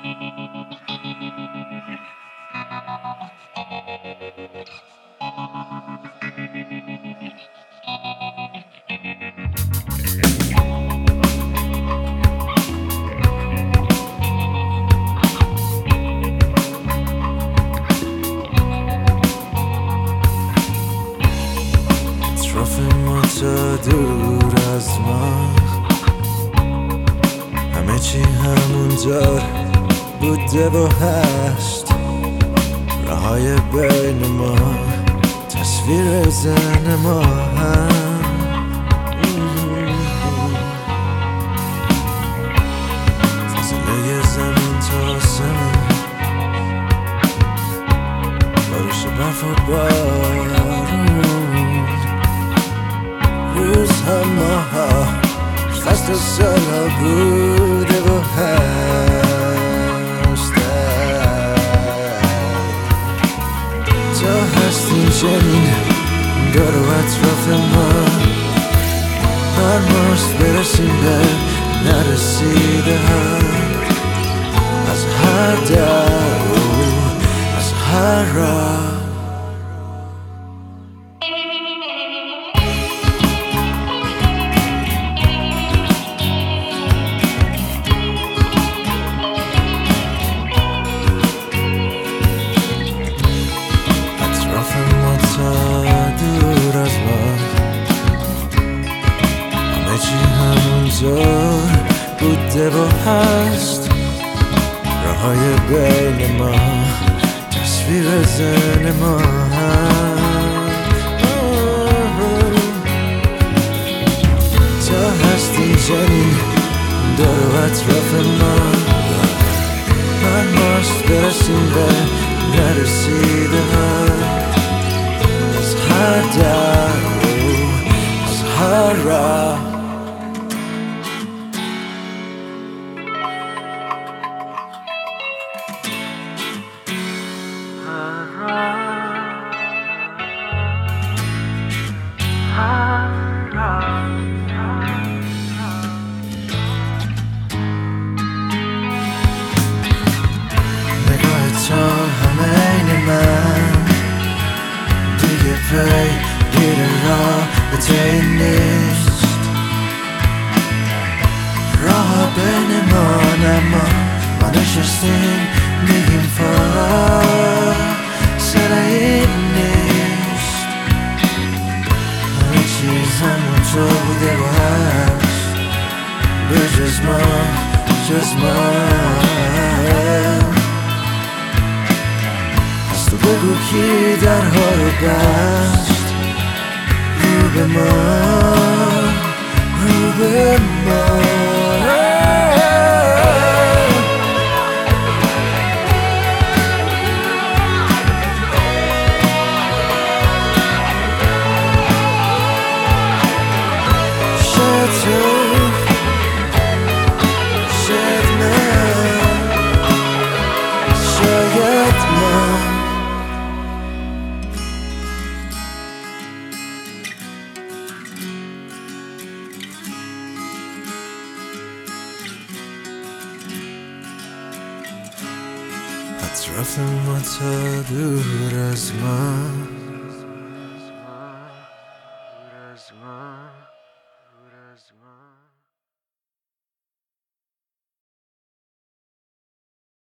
اطراف ما تا دور از ما همه چی همونطور بوده و هست. راهای بین ما تصویر زن ما هم فاصله زمین تا آسمون، بارش برف و بارون، روزها ماها فصل سالها بوده و هست. تا هستیم چنین دور و اطراف ما، هر ماست برسیم به نرسیده ها، از هر در و از هر راه. دور از ما همه چی همونطور بوده و هست. راهای بین ما تصویر زن ما تا هستیم چنین دور و اطراف ما، هر ماست برسیم به نرسیده ها، هر در و از هر راه. نگاه تو همه این من دیگه پیگیر رابطه نیست. راه بین ما اما ما نشستیم میگیم فاصله این نیست. همه چیز همونطور بوده و هست، به جز ما از تو بگو کی درها رو بست. رو به ما شاید تو، شاید من، شاید من. اطراف ما تا دور از ما